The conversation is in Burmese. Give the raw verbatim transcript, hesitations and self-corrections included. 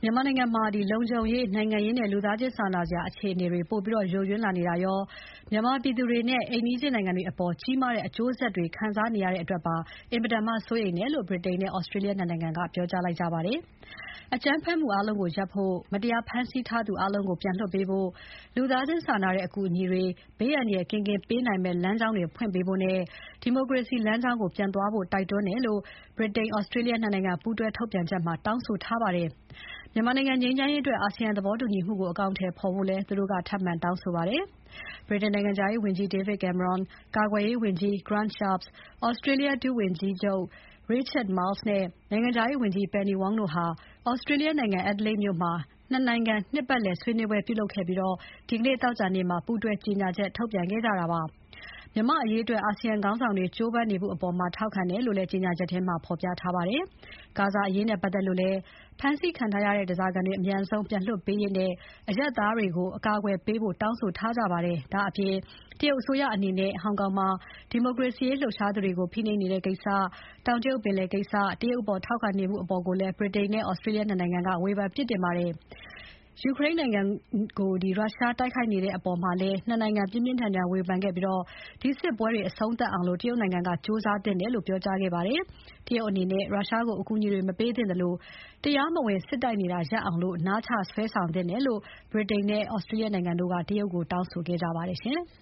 မြန်မာနိုင်ငံမှာလုံခြုံရေး၊ နိုင်ငံရေးနဲ့ လူသားချင်းစာနာစရာအခြေအနေတွေ ပိုပြီးယိုယွင်းလာနေတာရော မြန်မာပြည်သူတွေနဲ့ အိမ်နီးချင်းနိုင်ငံတွေအပေါ် ကြီးမားတဲ့အကျိုးဆက်တွေခံစားနေရတဲ့အတွက်ပါ အင်မတန်မှ စိုးရိမ်တယ်လို့ ဗြိတိန်နဲ့ Australia နှစ်နိုင်ငံက ပြောကြားလိုက်ကြပါတယ်။ အကြမ်းဖက်မှုအားလုံးကိုရပ်ဖို့၊ မတရားဖမ်းဆီးထားသူအားလုံးကို ပြန်လွှတ်ပေးဖို့၊ လူသားချင်းစာနာတဲ့အကူအညီတွေ ဘေးအန္တရာယ်ကင်းကင်းပေးနိုင်မယ့် လမ်းကြောင်းတွေဖွင့်ပေးဖို့နဲ့ ဒီမိုကရေစီလမ်းကြောင်းကို ပြန်သွားဖို့ တိုက်တွန်းတယ်လို့ ဗြိတိန်၊ Australia နှစ်နိုင်ငံပူးတွဲထုတ်ပြန်ချက်မှာ တောင်းဆိုထားပါတယ်။ မြန်မာနိုင်ငံငြိမ်းချမ်းရေးအတွက် အာဆီယံသဘောတူညီမှုကို အကောင်အထည်ဖော်ဖို့လည်း သူတို့က ထပ်မံတောင်းဆိုပါတယ်။ ဗြိတိန်နိုင်ငံခြားရေးဝန်ကြီး David Cameron၊ ကာကွယ်ရေးဝန်ကြီး Grant Shapps၊ Australia ဒုဝန်ကြီးချုပ် Richard Marles နဲ့ နိုင်ငံခြားရေးဝန်ကြီး Penny Wong တို့ဟာ Australia နိုင်ငံ Adelaide မြို့မှာ ၂ နိုင်ငံ နှစ်ပတ်လည်ဆွေးနွေးပွဲပြုလုပ်ခဲ့ပြီး ဒီနေ့ သောကြာနေ့မှာ ပူးတွဲကြေညာချက်ထုတ်ပြန်ခဲ့ကြတာပါ။ မြန်မာ့အရေးအတွက် အာဆီယံခေါင်းဆောင်တွေ ကြိုးပမ်းနေမှုအပေါ် ထောက်ခံတယ်လို့လည်း ကြေညာချက်ထဲမှာ ဖော်ပြထားပါတယ်။ ဂါဇာအရေးနဲ့ပတ်သက်လို့လည်း ဖမ်းဆီးခံထားရတဲ့ ဓားစာခံတွေ အမြန်ဆုံးပြန်လွှတ်ပေးရေးနဲ့ အရပ်သားတွေကို အကာအကွယ်ပေးဖို့တောင်းဆိုထားကြပါတယ်။ ဒါ့အပြင် တရုတ်အစိုးရအနေနဲ့ ဟောင်ကောင်မှာ ဒီမိုကရေစီရေးလှုပ်ရှားသူတွေကို ဖိနှိပ်နေတဲ့ကိစ္စ၊ တောင်တရုတ်ပင်လယ်ကိစ္စ၊ တရုတ်အပေါ်ထောက်ခံနေမှုအပေါ်လည်း ဗြိတိန်နဲ့ Australia နှစ်နိုင်ငံက ဝေဖန်ပြစ်တင်ပါတယ်။ ယူကရိန်းနိုင်ငံကို ရုရှားတိုက်ခိုက်နေတဲ့အပေါ်မှာလည်း ၂ နိုင်ငံ ပြင်းပြင်းထန်ထန်ဝေဖန်ခဲ့ပြီး ဒီစစ်ပွဲတွေအဆုံးသတ်အောင် တရုတ်နိုင်ငံက ကြိုးစားသင့်တယ်လို့ ပြောကြားခဲ့ပါတယ်။ တရုတ်အနေနဲ့ ရုရှားကို အကူအညီတွေ မပေးသင့်သလို တရားမဝင်စစ်တိုက်နေတာရပ်အောင် နားချဆွဲဆောင်သင့်တယ်လို့ ဗြိတိန်နဲ့ Australia နိုင်ငံတို့က တရုတ်ကို တောင်းဆိုခဲ့ကြပါတယ်။